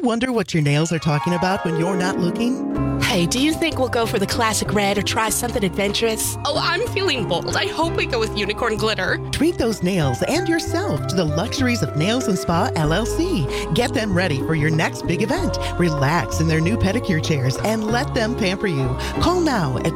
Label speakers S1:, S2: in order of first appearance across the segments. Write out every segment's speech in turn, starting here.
S1: wonder what your nails are talking about when you're not looking?
S2: Hey, do you think we'll go for the classic red or try something adventurous?
S3: Oh, I'm feeling bold. I hope we go with unicorn glitter.
S1: Treat those nails and yourself to the luxuries of Nails and Spa LLC. Get them ready for your next big event. Relax in their new pedicure chairs and let them pamper you. Call now at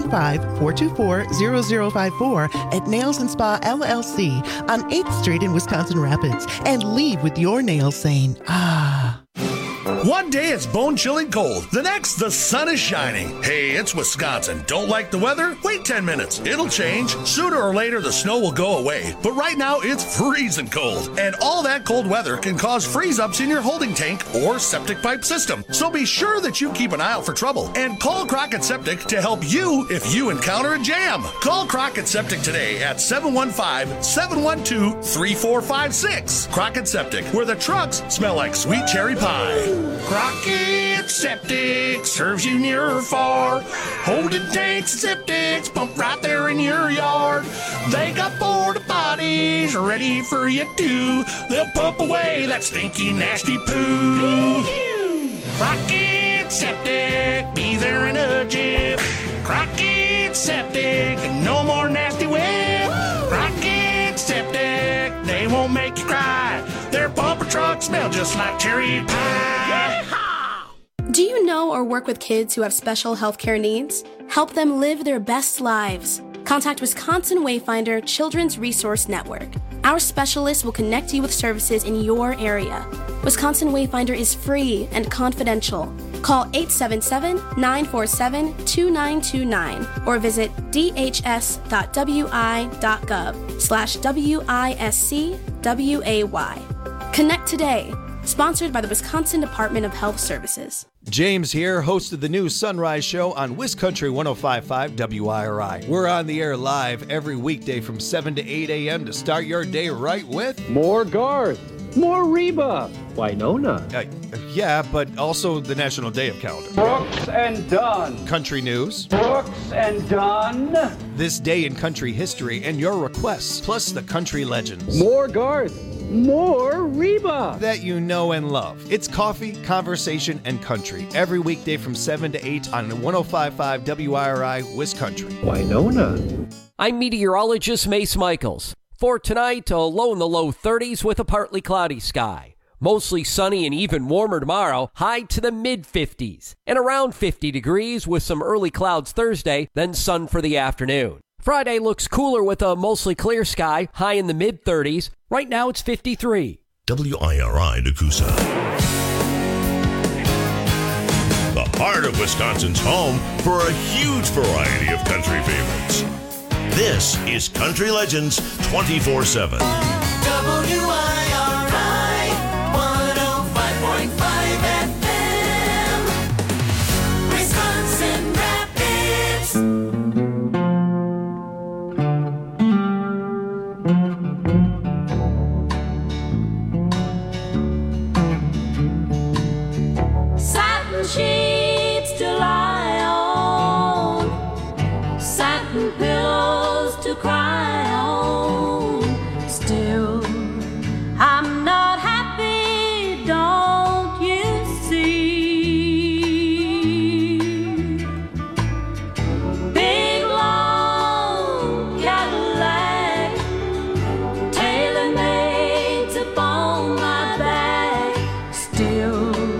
S1: 715-424-0054 at Nails and Spa LLC on 8th Street in Wisconsin Rapids and leave with your nails saying, ah.
S4: One day it's bone-chilling cold. The next, the sun is shining. Hey, it's Wisconsin. Don't like the weather? Wait 10 minutes. It'll change. Sooner or later, the snow will go away. But right now, it's freezing cold. And all that cold weather can cause freeze-ups in your holding tank or septic pipe system. So be sure that you keep an eye out for trouble. And call Crockett Septic to help you if you encounter a jam. Call Crockett Septic today at 715-712-3456. Crockett Septic, where the trucks smell like sweet cherry pie. Crockett Septic serves you near or far. Holding tanks and septics pump right there in your yard. They got porta potties ready for you too. They'll pump away that stinky, nasty poo. Crockett Septic, be there in a jiff. Crockett Septic, no more nasty whip. Crockett Septic, they won't make you cry. Their bumper trucks smell just like cherry pie.
S5: Do you know or work with kids who have special healthcare needs? Help them live their best lives. Contact Wisconsin Wayfinder Children's Resource Network. Our specialists will connect you with services in your area. Wisconsin Wayfinder is free and confidential. Call 877-947-2929 or visit dhs.wi.gov/WISCWAY. Connect today. Sponsored by the Wisconsin Department of Health Services.
S6: James here, host of the new Sunrise Show on WisCountry 105.5 WIRI. We're on the air live every weekday from 7 to 8 a.m. to start your day right with
S7: more Garth, more Reba, Winona.
S6: Yeah, but also the National Day of Calendar.
S7: Brooks and Dunn.
S6: Country news.
S7: Brooks and Dunn.
S6: This day in country history and your requests, plus the country legends.
S7: More Garth. More Reba
S6: that you know and love. It's coffee, conversation, and country every weekday from 7 to 8 on 105.5 WIRI WisCountry.
S7: Winona.
S8: I'm meteorologist Mace Michaels. For tonight, a low in the low 30s with a partly cloudy sky. Mostly sunny and even warmer tomorrow, high to the mid-50s. And around 50 degrees with some early clouds Thursday, then sun for the afternoon. Friday looks cooler with a mostly clear sky, high in the mid-30s. Right now it's 53.
S9: WIRI Nakusa. The heart of Wisconsin's home for a huge variety of country favorites. This is Country Legends 24/7.
S10: WIRI 105.5 FM. Wisconsin Rapids.
S11: Sheets to lie on, satin pillows to cry on. Still, I'm not happy, don't you see? Big long Cadillac, tailor-made to bone my back. Still,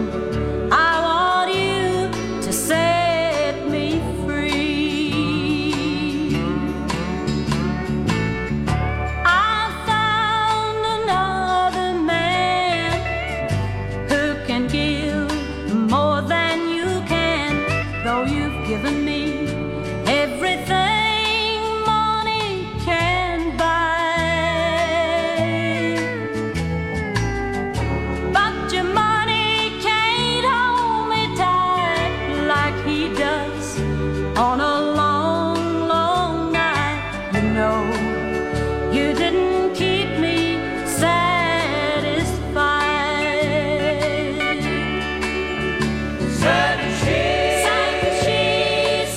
S11: given me everything money can buy, but your money can't hold me tight like he does on a long, long night. You know, you didn't keep me satisfied. Satin sheets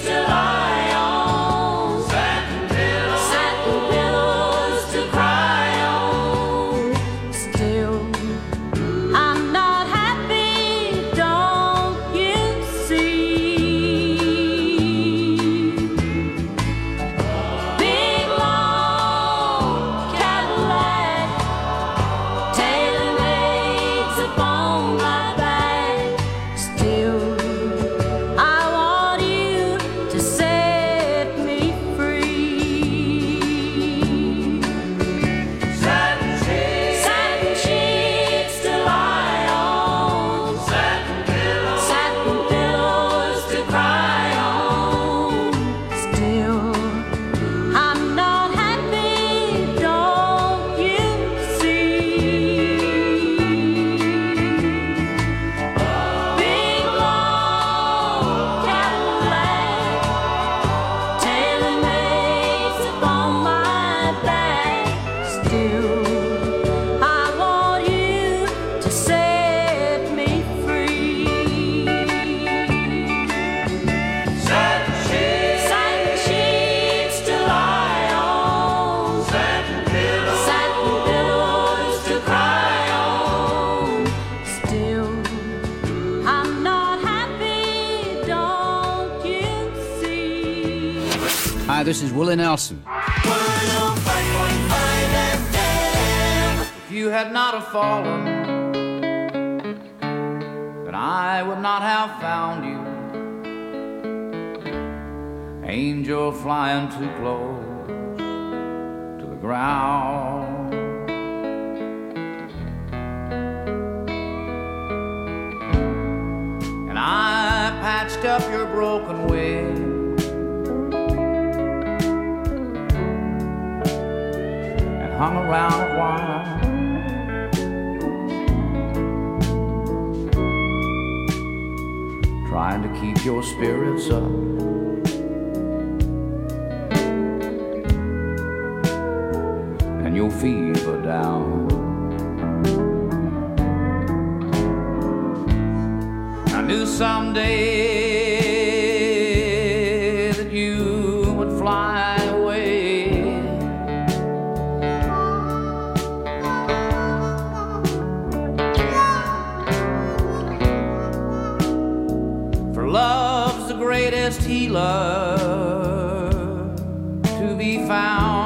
S12: Hi, this is Willie Nelson.
S10: 105.5 FM.
S13: If you had not have fallen, then I would not have found you. Angel flying too close to the ground. And I patched up your broken wing and hung around a while. Trying to keep your spirits up. And your fever down. I knew someday that you would fly away. For love's the greatest healer to be found.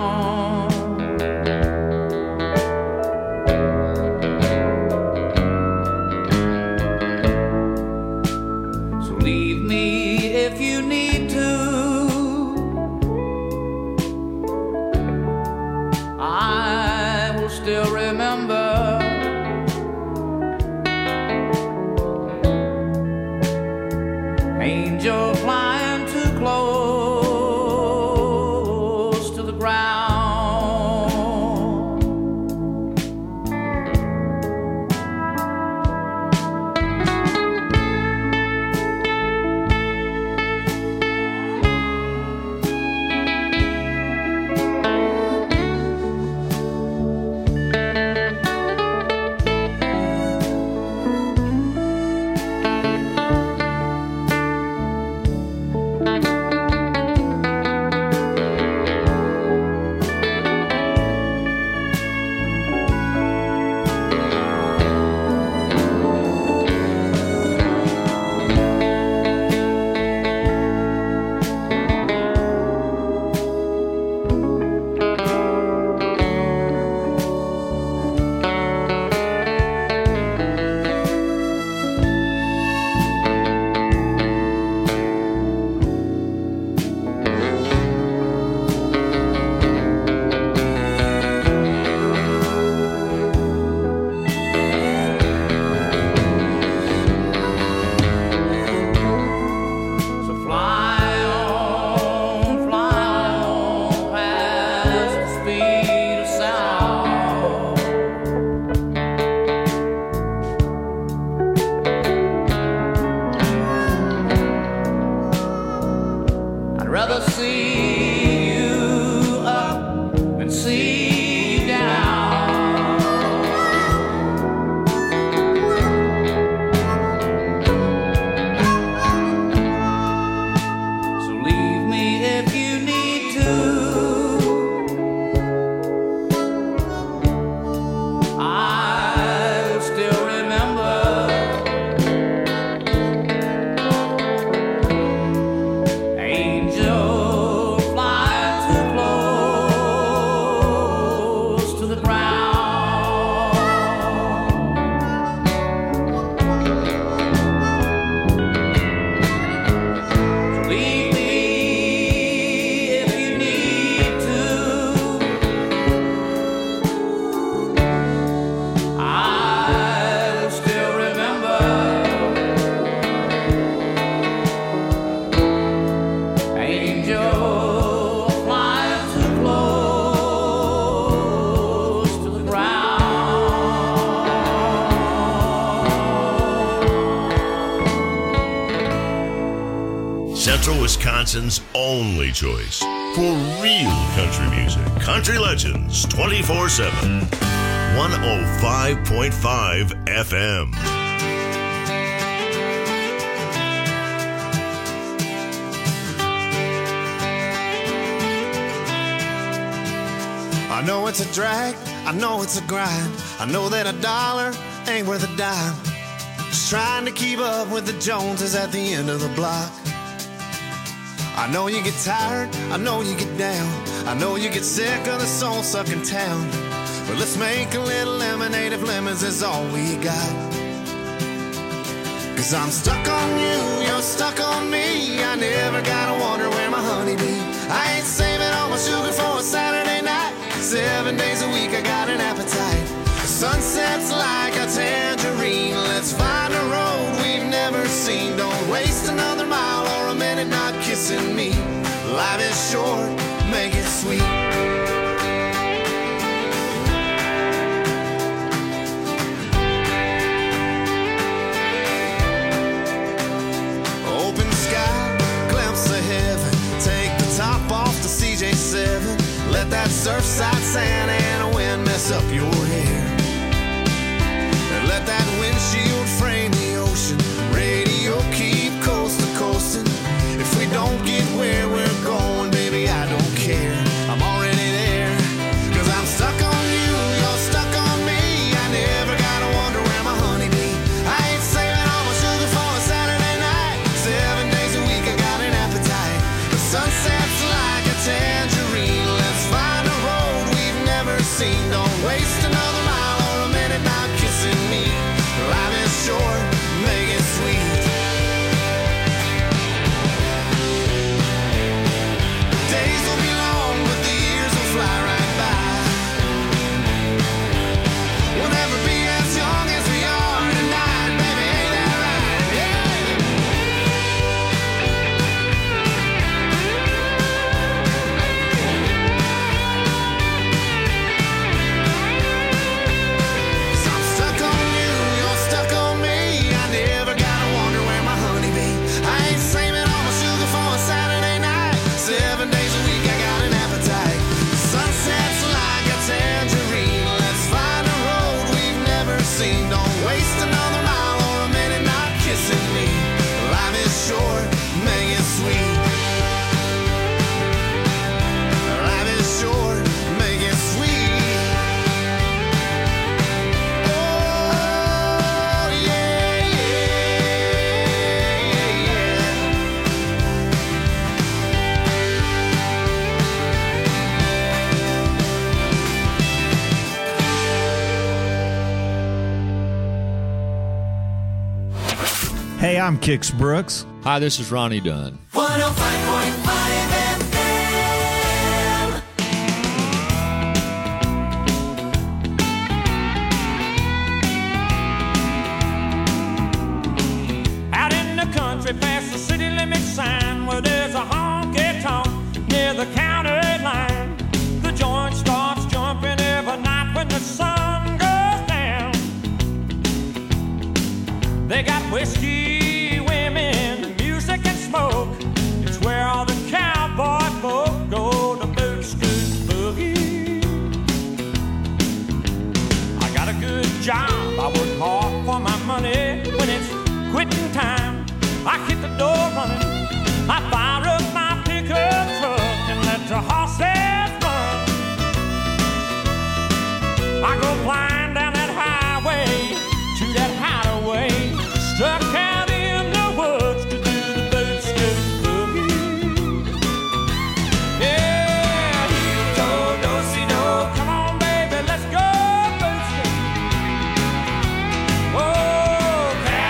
S9: Wisconsin's only choice for real country music. Country Legends 24/7. 105.5 FM.
S14: I know it's a drag, I know it's a grind. I know that a dollar ain't worth a dime. Just trying to keep up with the Joneses at the end of the block. I know you get tired, I know you get down, I know you get sick of the soul-sucking town. But let's make a little lemonade if lemons is all we got. Cause I'm stuck on you, you're stuck on me. I never gotta wonder where my honey be. I ain't saving all my sugar for a Saturday night. 7 days a week I got an appetite. The sunset's like a tangerine. Let's find a road we've never seen. Don't waste another mile or a minute not kissing me. Life is short, make it sweet. Let that Surfside Santa Ana wind mess up your hair. And let that windshield frame the ocean. Radio keep coast to coasting. If we don't get where we're going, baby, I don't care. I'm already there. Cause I'm stuck on you, you're stuck on me. I never gotta wonder where my honey be. I ain't saving all my sugar for a Saturday night. 7 days a week I got an appetite. The sunset's like a tangerine. Let's find a road we've never seen. Don't waste another mile or a minute not kissing me. Life is short, make it sweet. Days will be long, but the years will fly right by. We'll never be as young as we are tonight, baby, ain't that right? Yeah. I'm stuck on you, you're stuck on me. I never gotta wonder where my honey be. I ain't saving all my sugar for a Saturday night. 7 days a week I got an appetite. Sunset's like a tangerine. Let's find a road we've never seen. Don't waste another mile or a minute not kissing me. Life is short, make it sweet. Life is short, make it sweet. Oh, yeah, yeah, yeah.
S12: Hey, I'm Kix Brooks.
S15: Hi, this is Ronnie Dunn.
S10: 105.5 FM.
S16: Out in the country past the city limit sign where there's a honky-tonk near the county line. The joint starts jumping every night when the sun goes down. They got whiskey, women, music and smoke. It's where all the cowboy folk go to boot scoot boogie. I got a good job, I work hard for my money. When it's quitting time, I hit the door running. I fire up my pickup truck and let the horses run. I go flying down that highway to that hideaway, stuck out in the woods to do the boot scoot boogie. Yeah, do-si-do, come on baby, let's go boot scoot. Oh,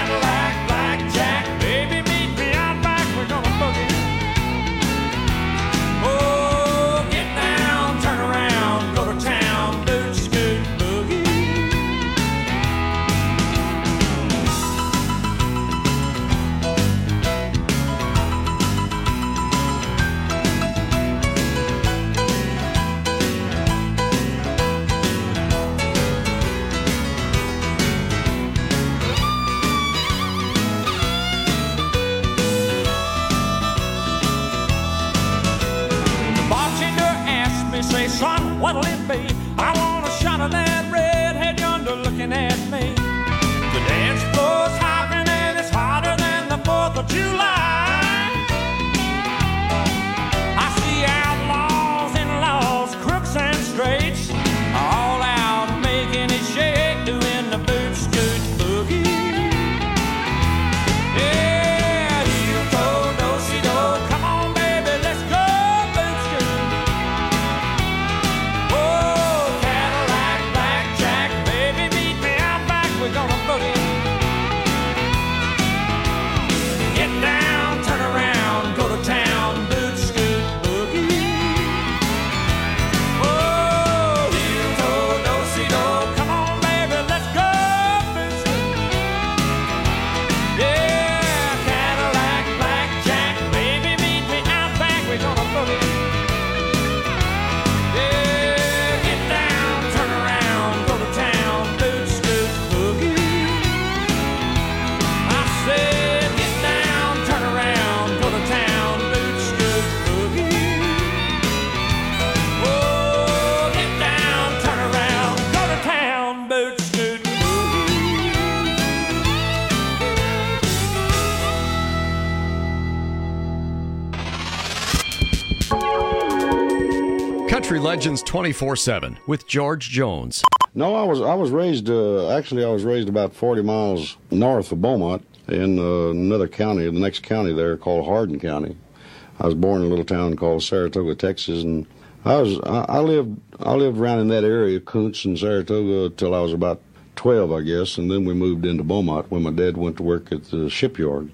S12: Country Legends 24/7 with George Jones.
S15: No, I was raised, actually I was raised about 40 miles north of Beaumont in another county, the next county there called Hardin County. I was born in a little town called Saratoga, Texas, and I lived around in that area, Kuntz and Saratoga, till I was about 12, I guess, and then we moved into Beaumont when my dad went to work at the shipyard.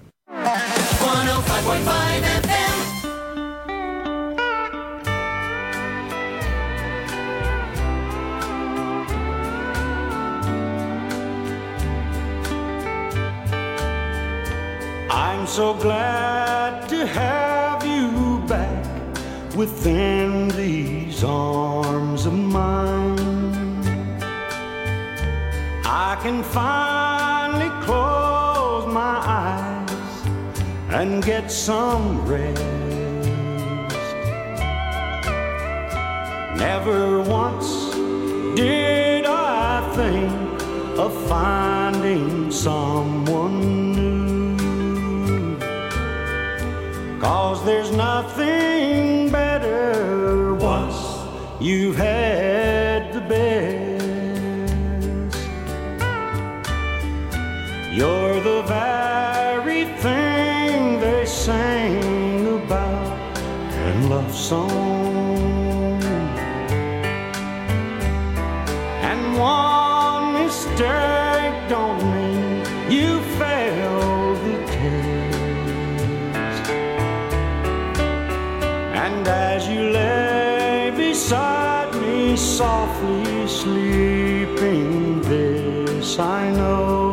S10: 105.5 FM.
S16: I'm so glad to have you back within these arms of mine. I can finally close my eyes and get some rest. Never once did I think of finding someone new, 'cause there's nothing better once you've had the best. You're the very thing they sing about in love songs. And one mistake don't mean you failed the test. And as you lay beside me softly sleeping, this I know: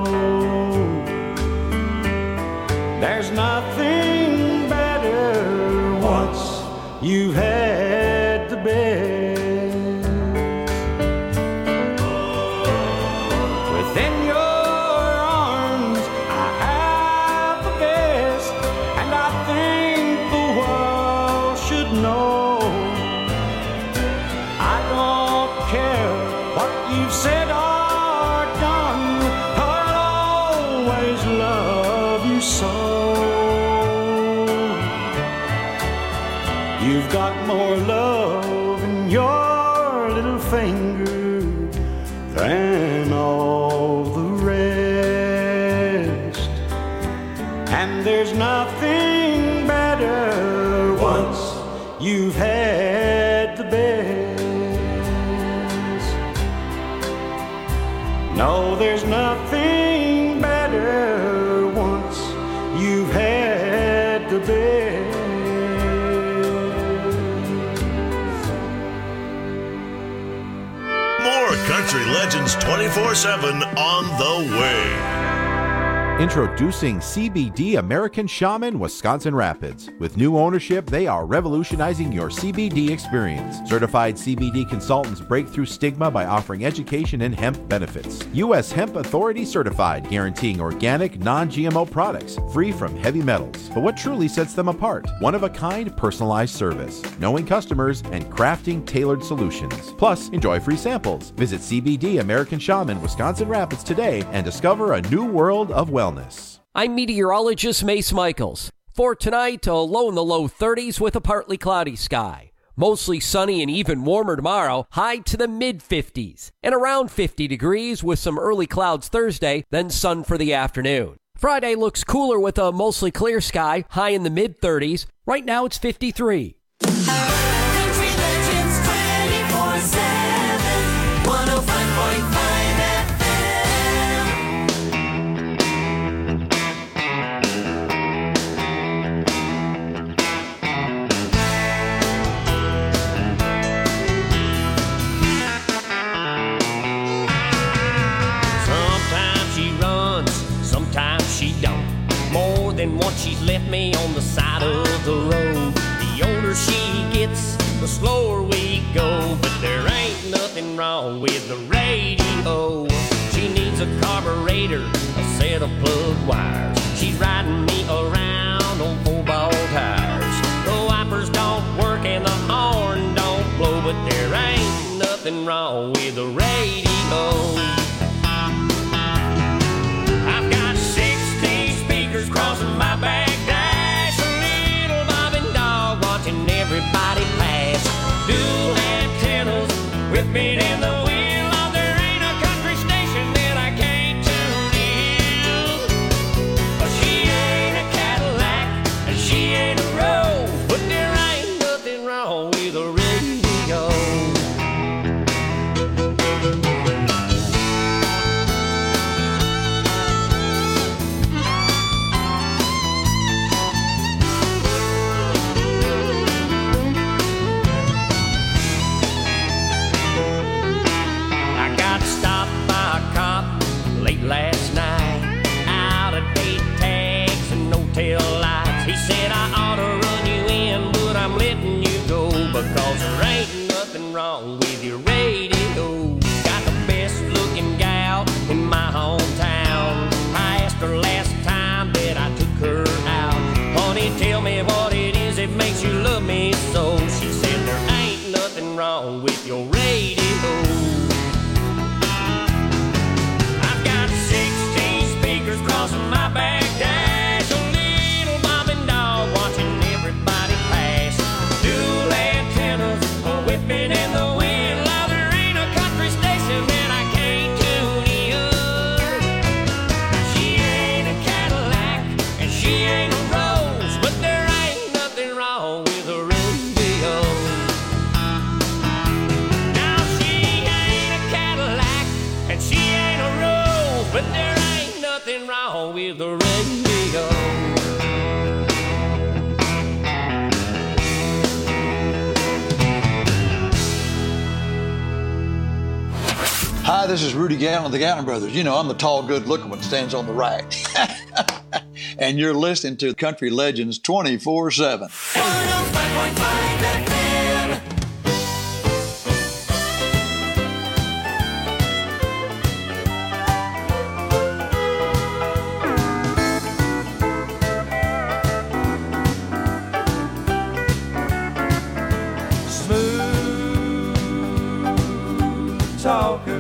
S16: there's nothing better once you've had the best. Within your arms I have the best, and I think the world should know. I don't care what you've said or done, I'll always love you so. You've got more love in your little finger than all the rest. And there's nothing better once you've had the best. No, there's nothing better once you've had the best.
S9: More Country Legends 24/7 on the way.
S17: Introducing CBD American Shaman Wisconsin Rapids. With new ownership, they are revolutionizing your CBD experience. Certified CBD consultants break through stigma by offering education and hemp benefits. U.S. Hemp Authority certified, guaranteeing organic, non-GMO products, free from heavy metals. But what truly sets them apart? One-of-a-kind personalized service, knowing customers, and crafting tailored solutions. Plus, enjoy free samples. Visit CBD American Shaman Wisconsin Rapids today and discover a new world of wellness.
S8: I'm meteorologist Mace Michaels. For tonight, a low in the low 30s with a partly cloudy sky. Mostly sunny and even warmer tomorrow, high to the mid-50s. And around 50 degrees with some early clouds Thursday, then sun for the afternoon. Friday looks cooler with a mostly clear sky, high in the mid-30s. Right now it's 53.
S10: Country Legends 24/7, 105.5
S18: she don't. More than once she's left me on the side of the road. The older she gets, the slower we go. But there ain't nothing wrong with the radio. She needs a carburetor, a set of plug wires. She's riding me around on 4-ball tires. The wipers don't work and the horn don't blow. But there ain't nothing wrong with the radio. Crossing my back dash, a little bobbing dog watching everybody pass. Dual antenna tail lights. He said I ought to run you in, but I'm letting you go because there ain't nothing wrong with your radio. Got the best looking gal in my hometown. I asked her last time that I took her out, honey, tell me what it is that makes you love me so. She said there ain't nothing wrong with your radio. I've got 16 speakers crossing my back dash, a little mom and dog watching everybody pass, dual antennas whipping in the wind. Now there ain't a country station that I can't tune in. She ain't a Cadillac and she ain't a Rose, but there ain't nothing wrong with a radio. Now she ain't a Cadillac and she ain't a Rose, but there ain't nothing wrong with the radio.
S19: Hi, this is Rudy Gallon of the Gallon Brothers. You know, I'm the tall, good-looking one that stands on the right. And you're listening to Country Legends 24/7.
S10: 105.5 FM.
S16: Smooth talker.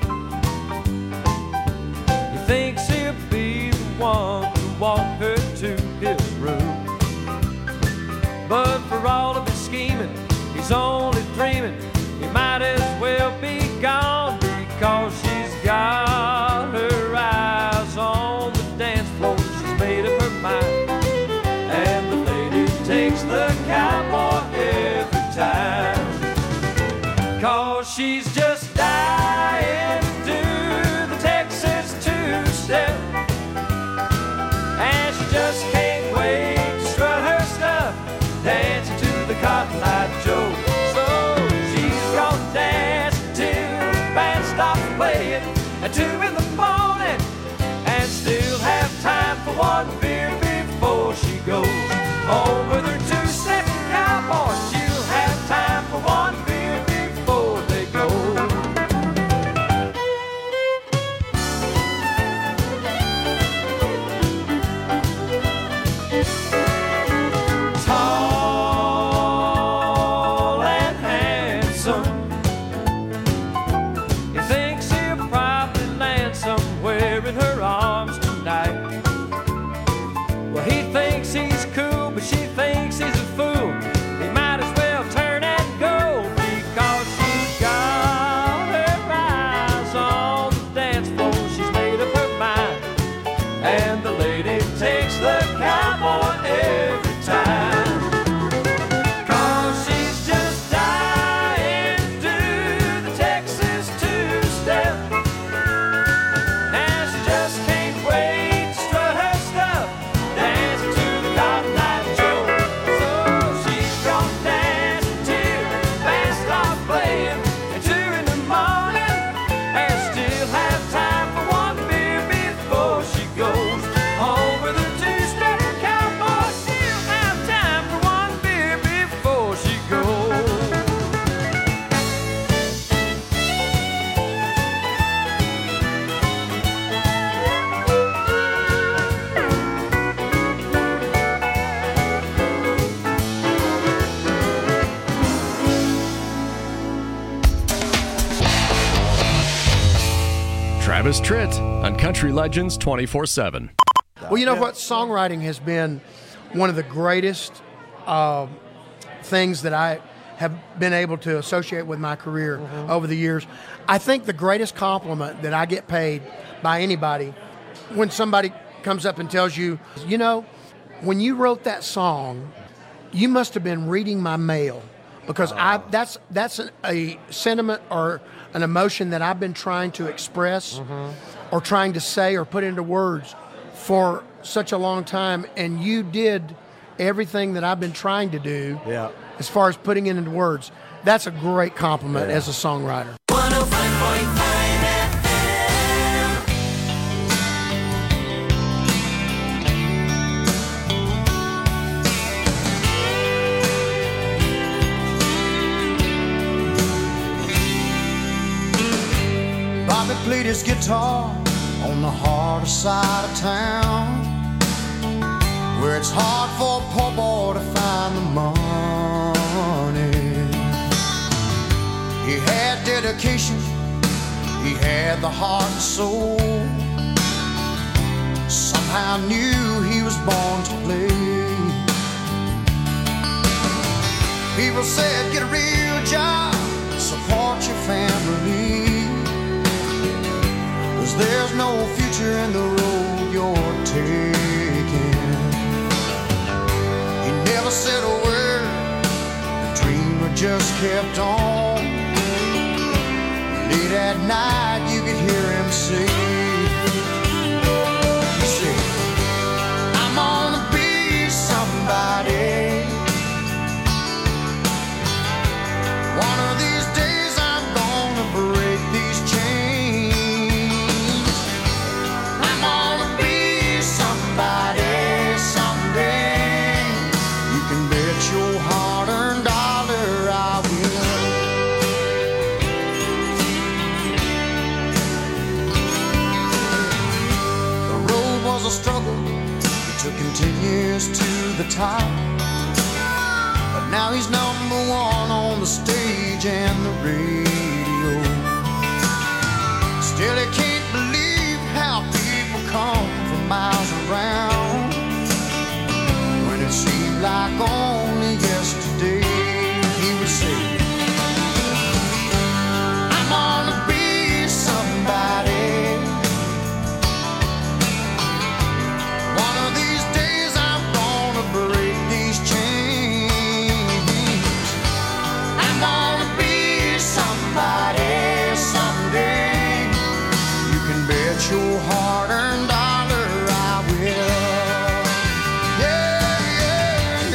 S16: He thinks he'll be the one to walk her to his room. But for all of his scheming, he's only dreaming. He might as well be gone because she's got her eyes on the dance floor. She's made up her mind, and the lady takes the cowboy every time. 'Cause she's just dying to do the Texas two-step, and she just can't wait to strut her stuff, dancing to the Cotton Eye Joe. So she's gonna dance till the band stops playing at 2 in the morning, and still have time for one beer before she goes home with her two-step cowboy. She'll have time for one beer before they go. Tall and handsome, he thinks he'll probably land somewhere in her arms tonight. Well, he thinks he's cool, but she thinks he's a fool. He might as well turn and go because she's got her eyes on the dance floor. She's made up her mind, and the lady takes the cowboy every time. 'Cause she's just dying to do the Texas two-step, and she just can't wait to strut her stuff, dancing to the Cotton Eye Joe. So she's gonna dance till the band stops playing at 2 in the morning, and still have time for one beer before she goes home with her two-step cowboy. She'll have time for one beer before she goes.
S12: Travis Tritt on Country Legends 24/7.
S20: Well, you know what? Songwriting has been one of the greatest things that I have been able to associate with my career over the years. I think the greatest compliment that I get paid by anybody when somebody comes up and tells you, you know, when you wrote that song, you must have been reading my mail because that's a sentiment or an emotion that I've been trying to express or trying to say or put into words for such a long time, and you did everything that I've been trying to do as far as putting it into words. That's a great compliment as a songwriter.
S10: 105.5 FM.
S14: played his guitar on the harder side of town, where it's hard for a poor boy to find the money. He had dedication, he had the heart and soul. Somehow knew he was born to play. People said, get a real job, support your family, 'cause there's no future in the road you're taking. He never said a word, the dreamer just kept on. Late at night you could hear him say, he said, I'm gonna be somebody. One of these days I'm gonna break these chains. I'm gonna be somebody someday. You can bet your hard-earned dollar I will. The road was a struggle, it took him 10 years to the top. But now he's number one on the stage and the radio. Still he can't believe how people come from miles around, when it seemed like only yesterday he would say, I'm gonna be somebody. One of these days I'm gonna break these chains. I'm gonna be somebody someday. You can bet your hard-earned dollar I will. Yeah, yeah,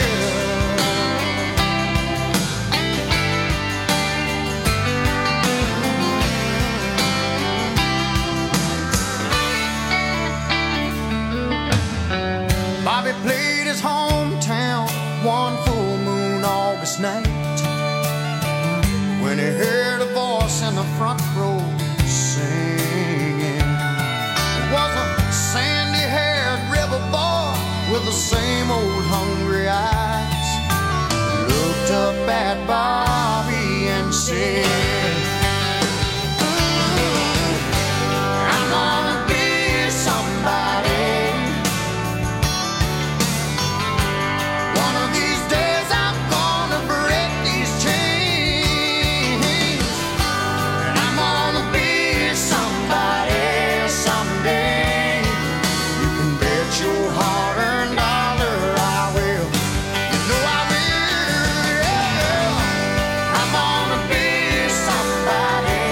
S14: yeah. Bobby played his hometown one full moon August night, when he heard a voice in the front row singing. It was a sandy-haired river boy with the same old hungry eyes. Looked up at Bobby and said, I'm gonna be somebody. One of these days I'm gonna break these chains. And I'm gonna be somebody someday. You can bet your hard-earned dollar I will. You know I will, yeah. I'm gonna be somebody.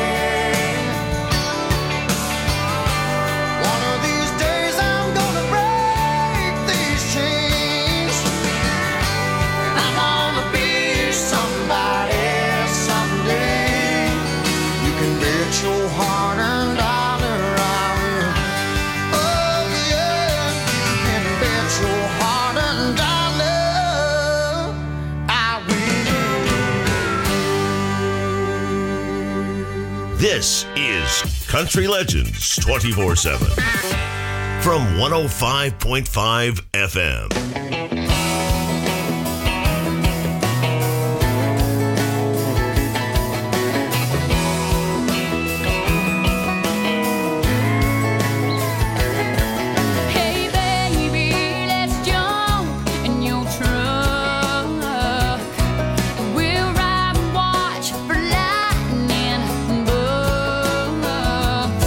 S14: One of these days I'm gonna break these chains. I'm gonna be somebody someday. You can bet your hard-earned dollar I will. Oh yeah, you can bet your hard-earned dollar I will.
S9: This is Country Legends 24/7 from 105.5 FM.
S11: Hey baby, let's jump in your truck. We'll ride and watch for lightning bugs.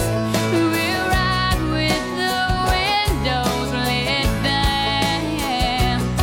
S11: We'll ride with the windows let down.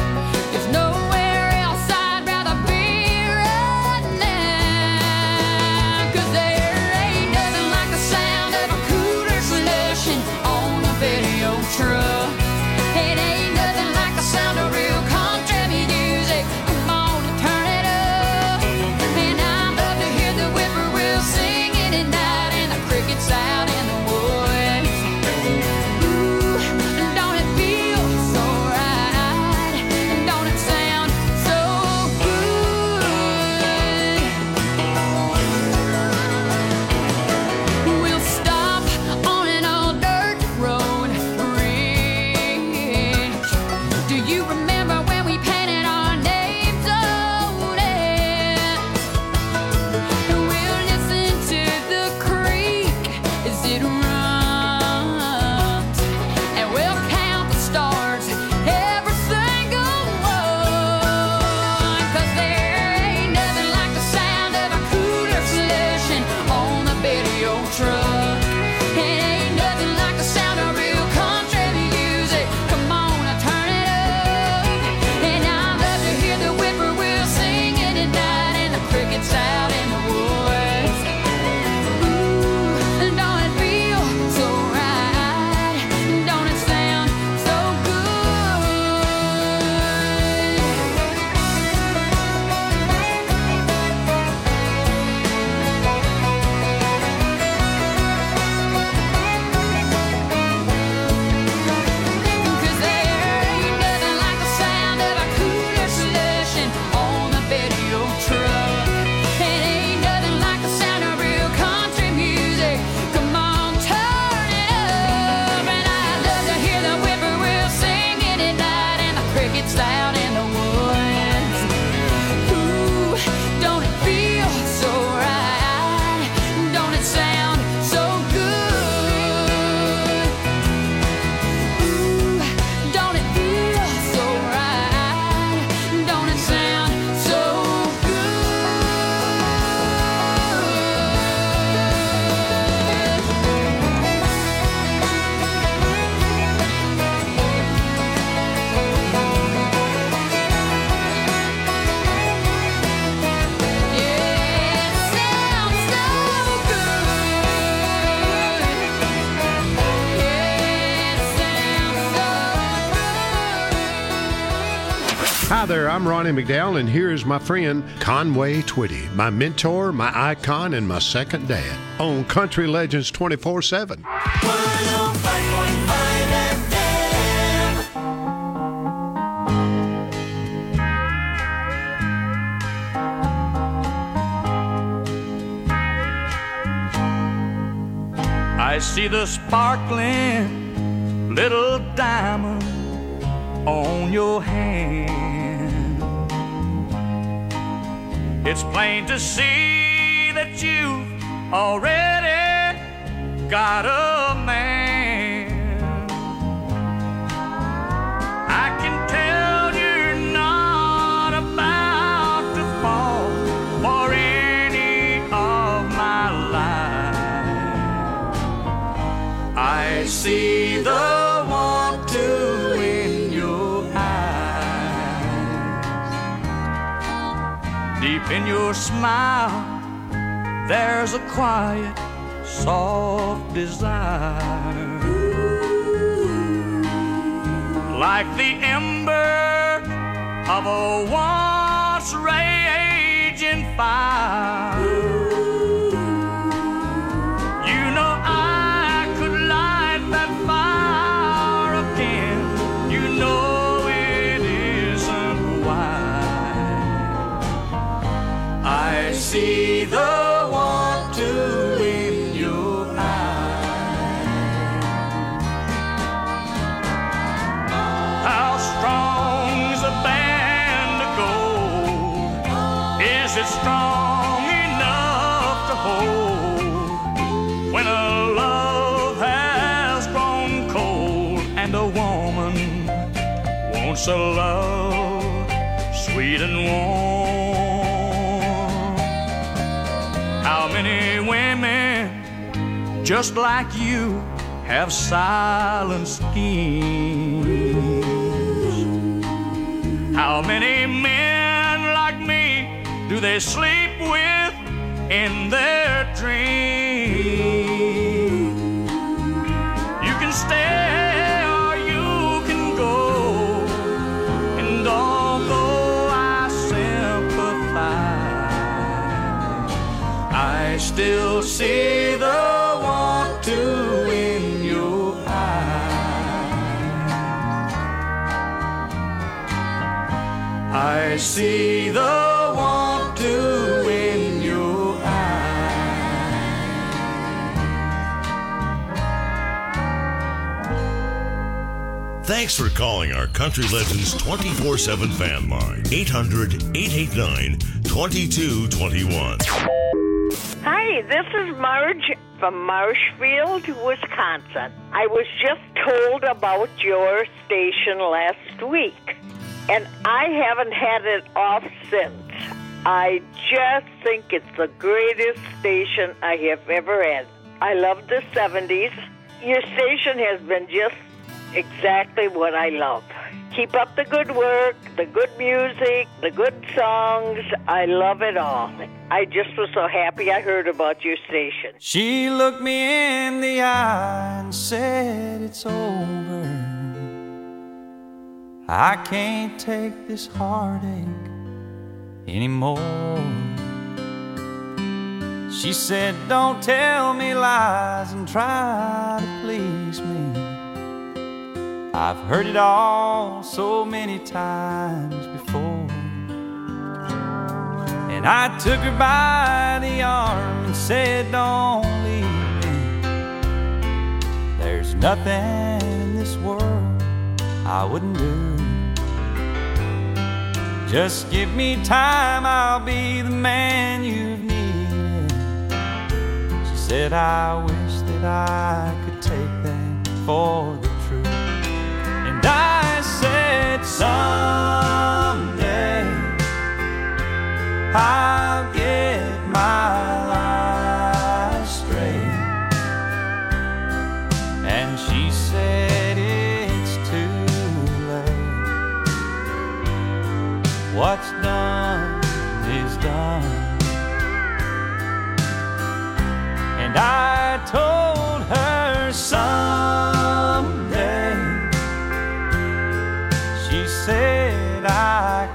S21: Hi there, I'm Ronnie McDowell, and here's my friend Conway Twitty, my mentor, my icon, and my second dad on Country Legends 24/7.
S10: 105.5 FM.
S16: I see the sparkling little diamond on your hand. It's plain to see that you've already got a man. I can tell you're not about to fall for any of my life. I see the want to in your eyes. Deep in your smile, there's a quiet, soft desire. Like the ember of a once raging fire. You know I could light that fire again. You know it isn't why. I see the want to in your eyes. How strong's a band of gold? Is it strong enough to hold when a love has grown cold and a woman wants a love sweet and warm? How many women just like you have silent schemes? How many men like me do they sleep with in their dreams? You can stay or you can go, and although I sympathize, I still see the want to in your eyes. I see the want to in your eyes.
S9: Thanks for calling our Country Legends 24/7 fan line. 800-889-2221.
S22: Hi, this is Marge from Marshfield, Wisconsin. I was just told about your station last week, and I haven't had it off since. I just think it's the greatest station I have ever had. I love the 70s. Your station has been just exactly what I love. Keep up the good work, the good music, the good songs. I love it all. I just was so happy I heard about your station.
S16: She looked me in the eye and said, "It's over. I can't take this heartache anymore." She said, "Don't tell me lies and try to please me. I've heard it all so many times before." And I took her by the arm and said, "Don't leave me. There's nothing in this world I wouldn't do. Just give me time, I'll be the man you've needed." She said, "I wish that I could take that for the truth." And I said, "Someday I'll get my life straight." And she said, "It's too late. What's done is done." And I told her someday. She said, "I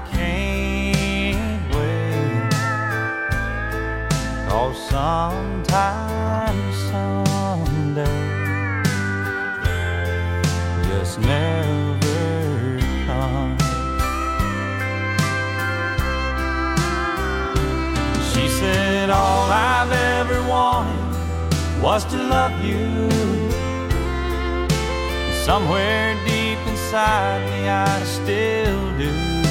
S2: sometime, someday, just never comes. She said all I've ever wanted was to love you. Somewhere deep inside me I still do.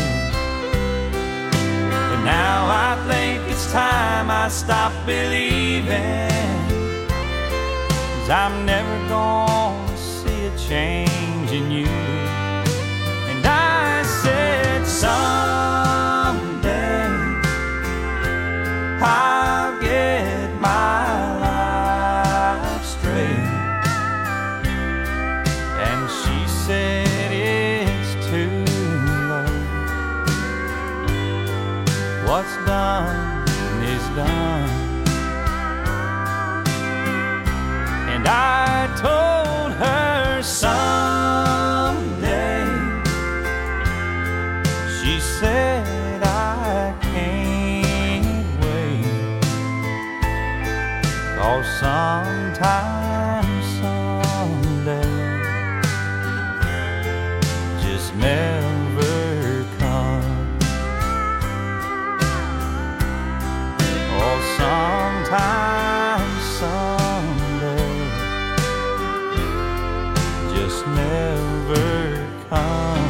S2: But now I think it's time I stop believing, 'cause I'm never gonna see a change in you. And I said someday I'll get my life straight. And she said it's too late. What's done is done. And I told her someday. She said I can't wait, 'cause sometime, someday, just never comes. Oh, sometime, someday, just never comes.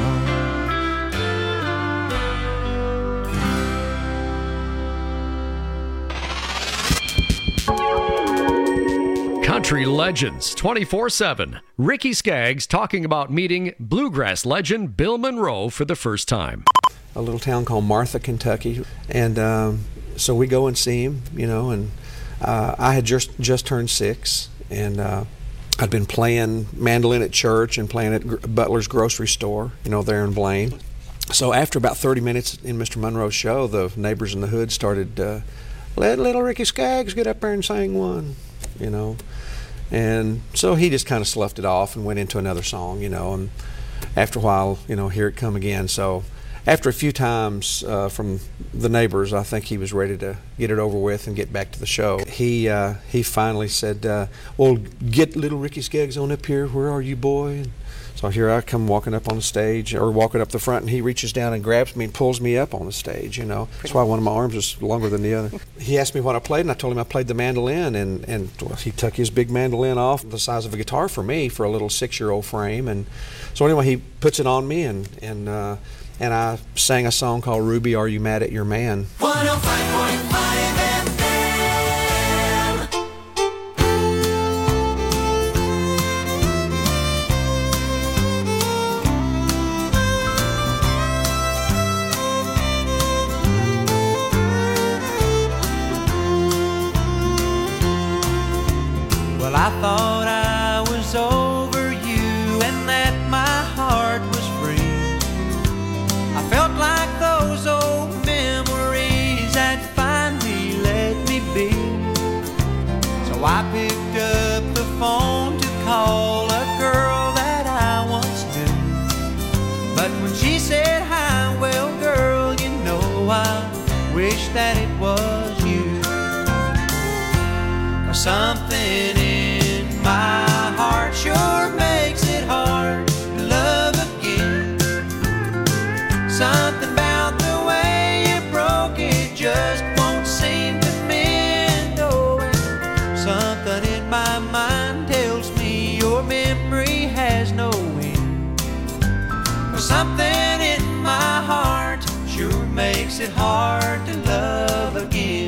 S12: Country Legends 24/7. Ricky Skaggs talking about meeting bluegrass legend Bill Monroe for the first time.
S3: A little town called Martha, Kentucky, and so we go and see him, you know, and I had just turned 6, and I'd been playing mandolin at church and playing at Butler's grocery store, you know, there in Blaine. So after about 30 minutes in Mr. Monroe's show, the neighbors in the hood started, let little Ricky Skaggs get up there and sing one, you know. And so he just kind of sloughed it off and went into another song, you know, and after a while, you know, here it come again. So after a few times from the neighbors, I think he was ready to get it over with and get back to the show. He finally said, well, get little Ricky Skaggs on up here. Where are you, boy? And so here I come walking up on the stage, or walking up the front, and he reaches down and grabs me and pulls me up on the stage, you know. That's why one of my arms is longer than the other. He asked me what I played, and I told him I played the mandolin, and well, he took his big mandolin off, the size of a guitar for me, for a little 6-year-old frame. And so anyway, he puts it on me, and I sang a song called Ruby, Are You Mad at Your Man?
S10: 105.5 FM.
S2: Well, I thought I was over you and that my heart was free. I felt like those old memories had finally let me be. So I picked up the phone to call a girl that I once knew. But when she said hi, well, girl, you know I wish that it was you. Or something in my heart sure makes it hard to love again. Something about the way you broke it just won't seem to mend. Oh, and something in my mind tells me your memory has no end. Or something in my heart sure makes it hard to love again.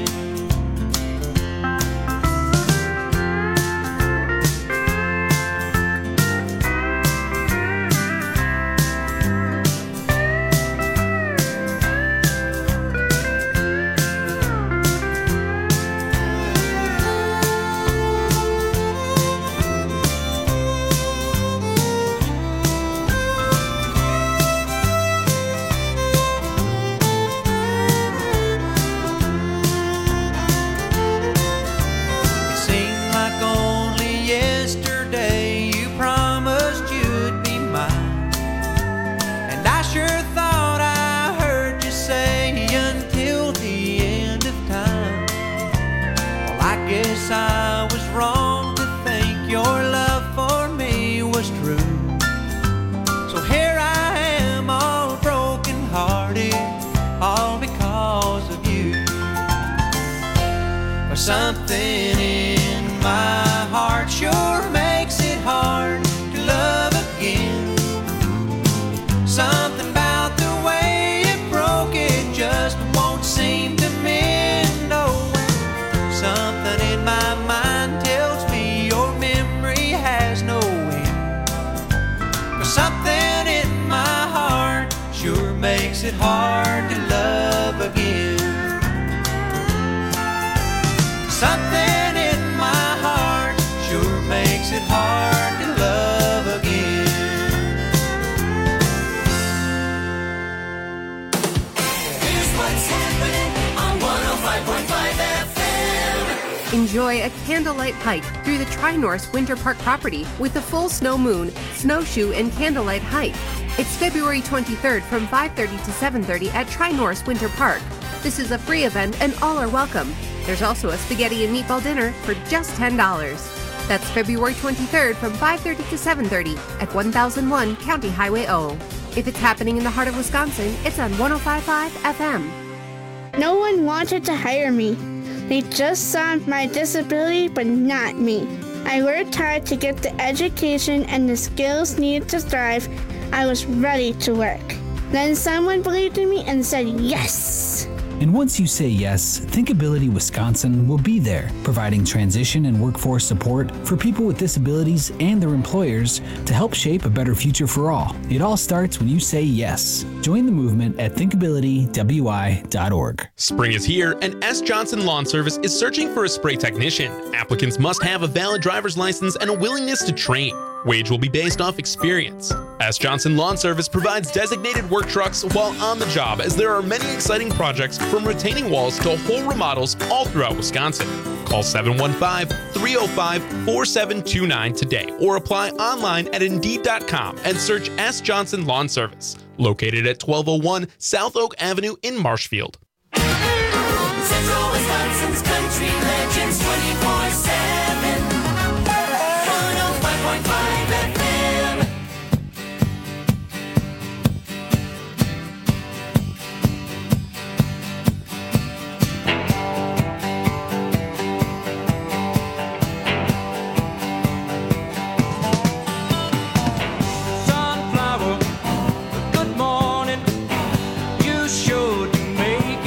S2: Something in my heart sure makes it hard to love again. Something about the way it broke, it just won't seem to mend. Oh, something in my mind tells me your memory has no end. But something in my heart sure makes it hard to love again. Something in my heart sure makes it hard to love again.
S10: Here's what's happening on 105.5 FM.
S1: Enjoy a candlelight hike through the Tri-Norse Winter Park property with a full snow moon, snowshoe, and candlelight hike. It's February 23rd from 5:30 to 7:30 at Tri-Norse Winter Park. This is a free event and all are welcome. There's also a spaghetti and meatball dinner for just $10. That's February 23rd from 5:30 to 7:30 at 1001 County Highway O. If it's happening in the heart of Wisconsin, it's on 105.5 FM.
S4: No one wanted to hire me. They just saw my disability, but not me. I worked hard to get the education and the skills needed to thrive. I was ready to work. Then someone believed in me and said yes.
S23: And once you say yes, Thinkability Wisconsin will be there, providing transition and workforce support for people with disabilities and their employers to help shape a better future for all. It all starts when you say yes. Join the movement at thinkabilitywi.org.
S24: Spring is here, and S. Johnson Lawn Service is searching for a spray technician. Applicants must have a valid driver's license and a willingness to train. Wage will be based off experience. S. Johnson Lawn Service provides designated work trucks while on the job, as there are many exciting projects from retaining walls to whole remodels all throughout Wisconsin. Call 715-305-4729 today or apply online at Indeed.com and search S. Johnson Lawn Service, located at 1201 South Oak Avenue in Marshfield.
S10: Central Wisconsin's Country Legends 24/7. 105.5 FM.
S16: Sunflower, good morning. You should make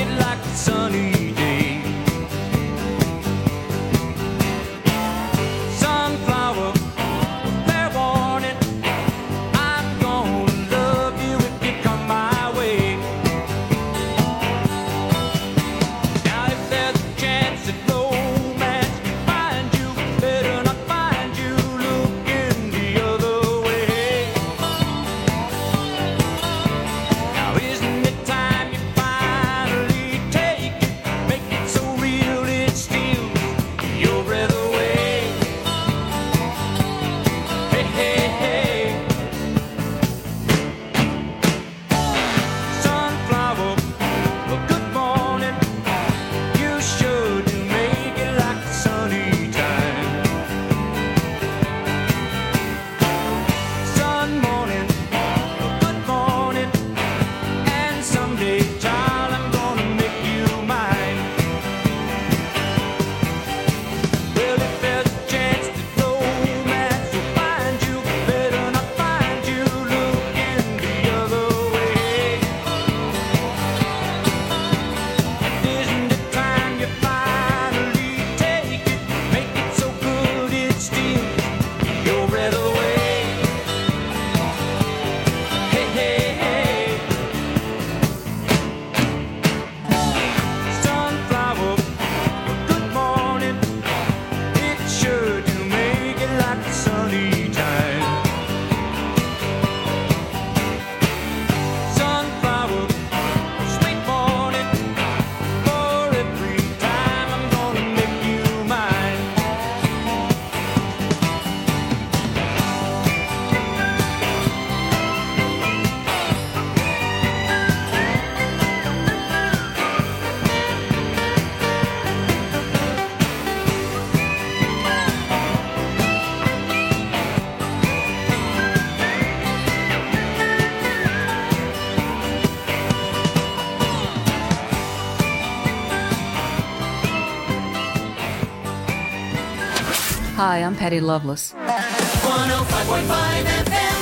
S5: Hi, I'm Patty Loveless.
S10: 105.5 FM.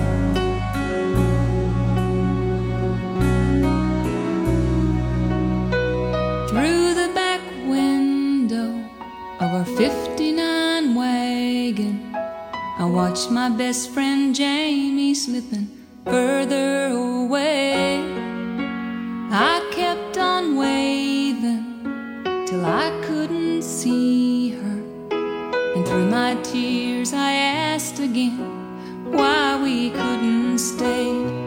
S5: Through the back window of our 59 wagon, I watched my best friend Jamie slipping further away. I kept on waving till I couldn't see her, and through my tears I asked again why we couldn't stay.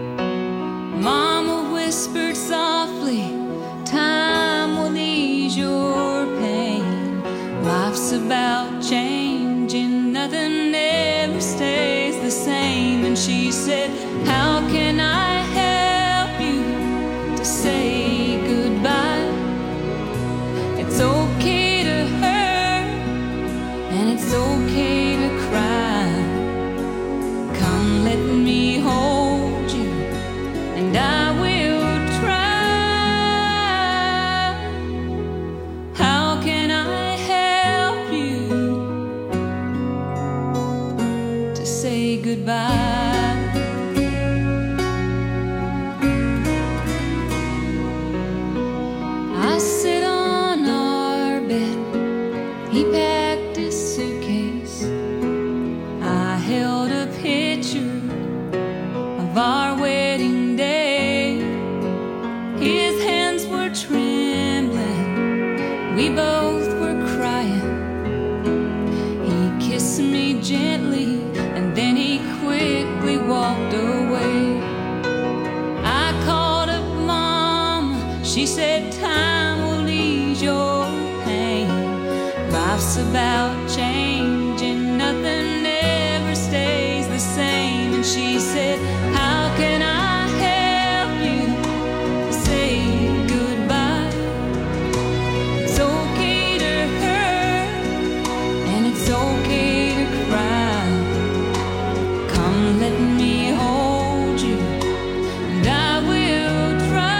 S5: Mama whispered softly, time will ease your pain. Life's about changing, nothing ever stays the same. And she said, how can I help you to say goodbye? It's okay to hurt, and it's okay to cry. Come, let me hold you, and I will try. How can I help you to say goodbye? I sit on our bed, he packed his suitcase. I held a picture of our wedding day. His hands were trembling, we both were crying. He kissed me gently, and then he quickly walked away. I called up Mom, she said time will ease your pain. Life's about changing, nothing ever stays the same. And she said, how can I help you to say goodbye? It's okay to hurt, and it's okay to cry. Come, let me hold you, and I will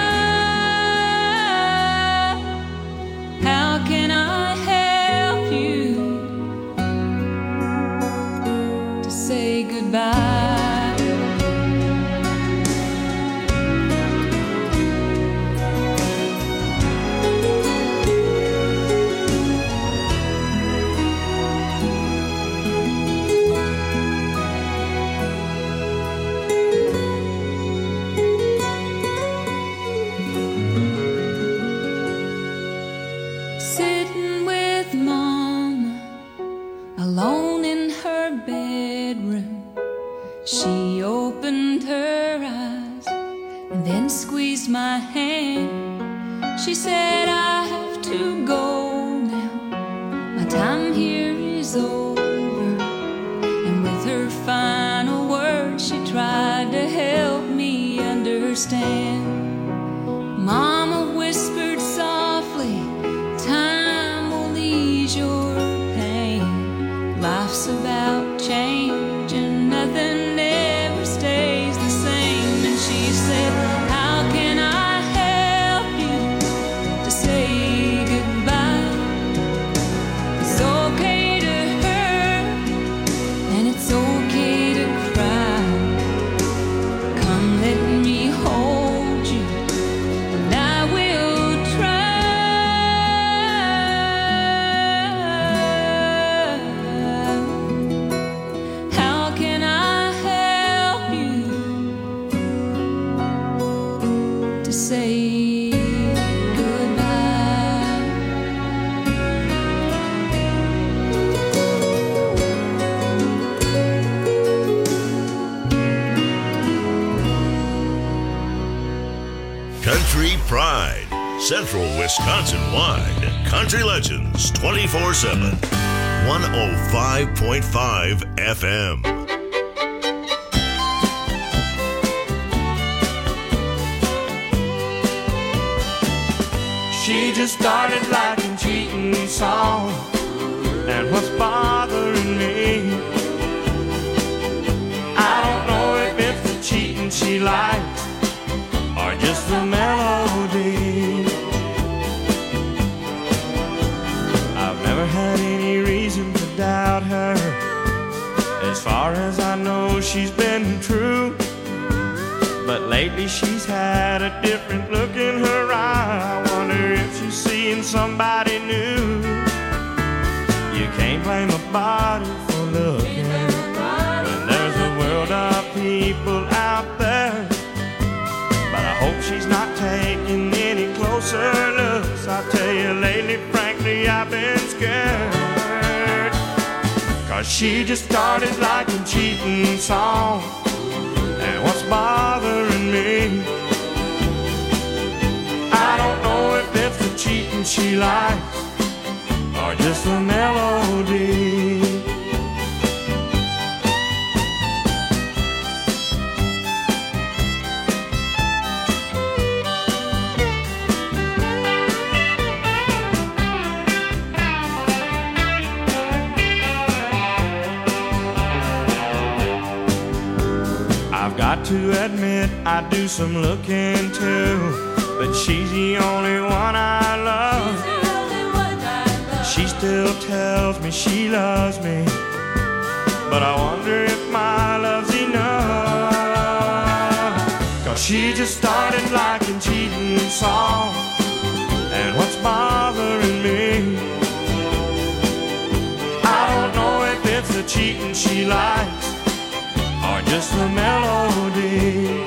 S5: try. How can I help you to say goodbye? Sitting with Mama, alone in her bedroom, she opened her eyes and then squeezed my hand. She said, I have to go now, my time here is over. And with her final words, she tried to help me understand. Mama whispered softly, time will ease your pain. Life's about changing, nothing ever stays the same. And she said, how can I help you to say goodbye? It's okay to hurt, and it's okay to cry. Come, let me hold you, and I will try. How can I help you to say goodbye?
S9: Country Pride, Central Wisconsin wide. Country Legends 24/7. 105.5 FM.
S16: She just started liking cheating songs, and what's bothering me, I don't know if it's the cheating she likes or just the melody. I've never had any reason to doubt her, that different look in her eye. I wonder if she's seeing somebody new. You can't blame a body for looking when there's a world of people out there. But I hope she's not taking any closer looks. I tell you lately, frankly, I've been scared. 'Cause she just started liking cheating songs. And what's bothering me, I don't know if it's the cheating she likes or just the melody. I've got to admit I do some looking too, but she's the only one I love. She still tells me she loves me, but I wonder if my love's enough. 'Cause she just started liking cheating songs. And what's bothering me, I don't know if it's the cheating she likes or just the melody.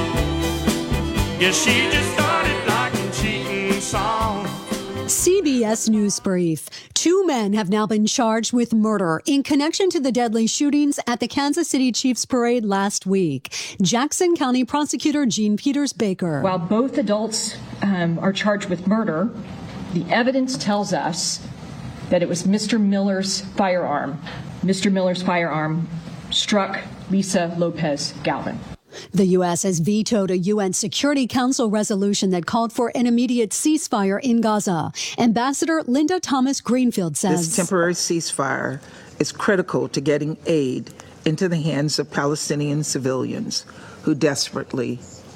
S16: Yeah, she just started liking cheating songs.
S6: CBS News Brief. 2 men have now been charged with murder in connection to the deadly shootings at the Kansas City Chiefs Parade last week. Jackson County Prosecutor Jean Peters Baker.
S7: While both adults are charged with murder, the evidence tells us that it was Mr. Miller's firearm. Mr. Miller's firearm struck Lisa Lopez Galvin.
S6: The U.S. has vetoed a UN Security Council resolution that called for an immediate ceasefire in Gaza. Ambassador Linda Thomas Greenfield says
S13: this temporary ceasefire is critical to getting aid into the hands of Palestinian civilians who desperately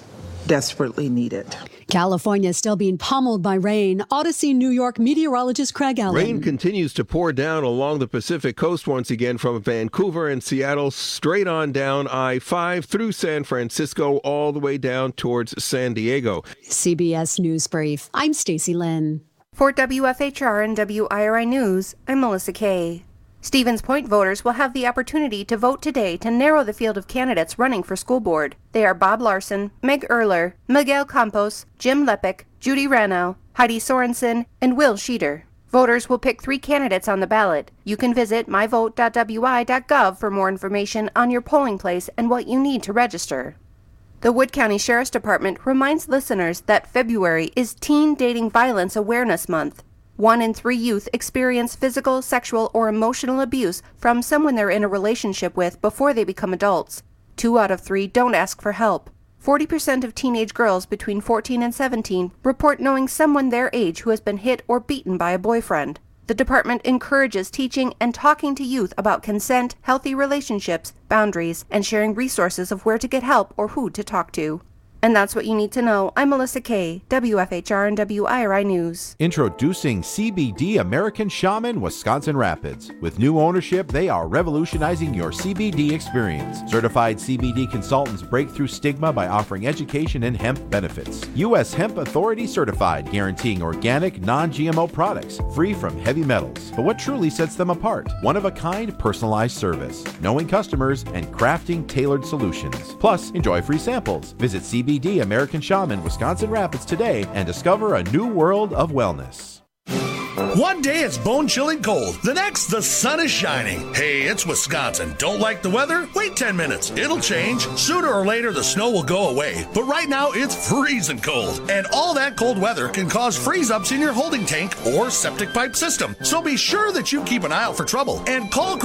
S13: need it.
S6: California is still being pummeled by rain. Odyssey, New York meteorologist Craig Allen.
S15: Rain continues to pour down along the Pacific coast once again from Vancouver and Seattle straight on down I-5 through San Francisco all the way down towards San Diego.
S6: CBS News Brief. I'm Stacey Lynn.
S1: For WFHR and WIRI News, I'm Melissa Kay. Stevens Point voters will have the opportunity to vote today to narrow the field of candidates running for school board. They are Bob Larson, Meg Erler, Miguel Campos, Jim Lepick, Judy Ranow, Heidi Sorensen, and Will Sheeter. Voters will pick 3 candidates on the ballot. You can visit myvote.wi.gov for more information on your polling place and what you need to register. The Wood County Sheriff's Department reminds listeners that February is Teen Dating Violence Awareness Month. 1 in 3 youth experience physical, sexual, or emotional abuse from someone they're in a relationship with before they become adults. 2 out of 3 don't ask for help. 40% of teenage girls between 14 and 17 report knowing someone their age who has been hit or beaten by a boyfriend. The department encourages teaching and talking to youth about consent, healthy relationships, boundaries, and sharing resources of where to get help or who to talk to. And that's what you need to know. I'm Melissa Kay, WFHR and WIRI News.
S17: Introducing CBD American Shaman Wisconsin Rapids. With new ownership, they are revolutionizing your CBD experience. Certified CBD consultants break through stigma by offering education and hemp benefits. U.S. Hemp Authority certified, guaranteeing organic, non-GMO products, free from heavy metals. But what truly sets them apart? One-of-a-kind personalized service, knowing customers, and crafting tailored solutions. Plus, enjoy free samples. Visit CBD American Shaman Wisconsin Rapids today and discover a new world of wellness.
S25: One day it's bone-chilling cold. The next, the sun is shining. Hey, it's Wisconsin. Don't like the weather? Wait 10 minutes. It'll change. Sooner or later, the snow will go away. But right now, it's freezing cold. And all that cold weather can cause freeze-ups in your holding tank or septic pipe system. So be sure that you keep an eye out for trouble and call